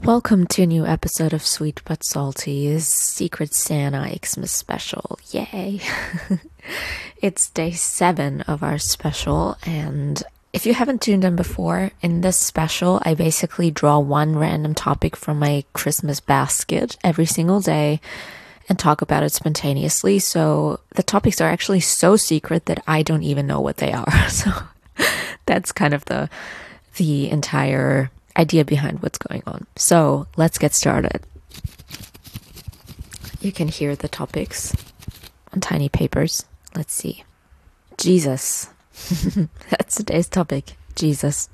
Welcome to a new episode of Sweet But Salty's Secret Santa Xmas special. Yay! It's day 7 of our special, and if you haven't tuned in before, in this special, I basically draw one random topic from my Christmas basket every single day and talk about it spontaneously. So the topics are actually so secret that I don't even know what they are. So that's kind of the entire idea behind what's going on. So let's get started. You can hear the topics on tiny papers. Let's see. Jesus. That's today's topic. Jesus.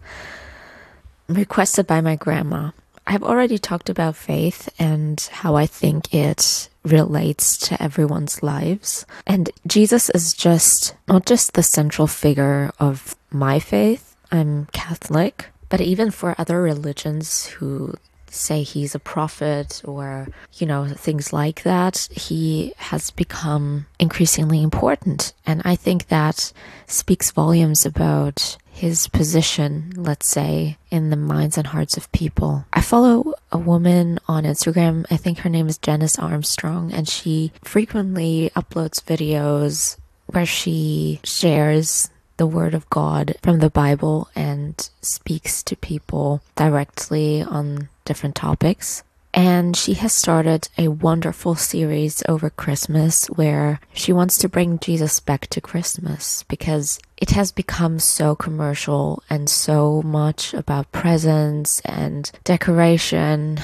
Requested by my grandma. I've already talked about faith and how I think it relates to everyone's lives. And Jesus is not just the central figure of my faith. I'm Catholic. But even for other religions who say he's a prophet or, things like that, he has become increasingly important. And I think that speaks volumes about his position, let's say, in the minds and hearts of people. I follow a woman on Instagram. I think her name is Janice Armstrong, and she frequently uploads videos where she shares the word of God from the Bible and speaks to people directly on different topics. And she has started a wonderful series over Christmas where she wants to bring Jesus back to Christmas because it has become so commercial and so much about presents and decoration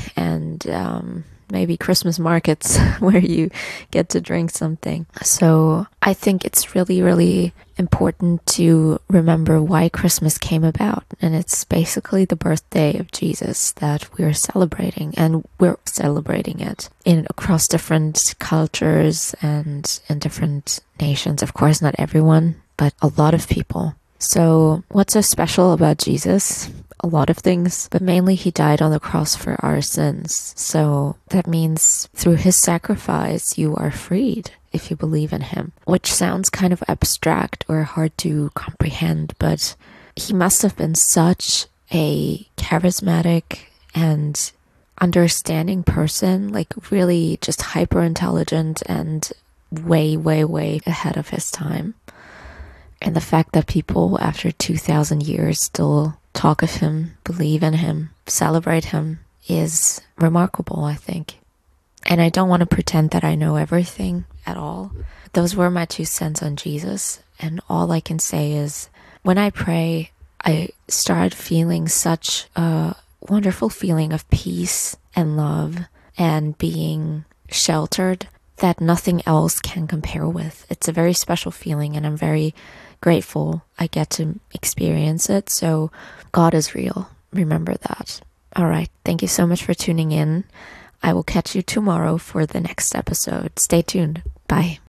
and maybe Christmas markets where you get to drink something. So I think it's really, really important to remember why Christmas came about. And it's basically the birthday of Jesus that we're celebrating. And we're celebrating it across different cultures and in different nations. Of course, not everyone, but a lot of people. So what's so special about Jesus? A lot of things, but mainly he died on the cross for our sins. So that means through his sacrifice, you are freed if you believe in him, which sounds kind of abstract or hard to comprehend, but he must have been such a charismatic and understanding person, like really just hyper intelligent and way, way, way ahead of his time. And the fact that people after 2,000 years still talk of him, believe in him, celebrate him is remarkable, I think. And I don't want to pretend that I know everything at all. Those were my 2 cents on Jesus. And all I can say is when I pray, I start feeling such a wonderful feeling of peace and love and being sheltered that nothing else can compare with. It's a very special feeling, and I'm very grateful I get to experience it. So God is real. Remember that. All right. Thank you so much for tuning in. I will catch you tomorrow for the next episode. Stay tuned. Bye.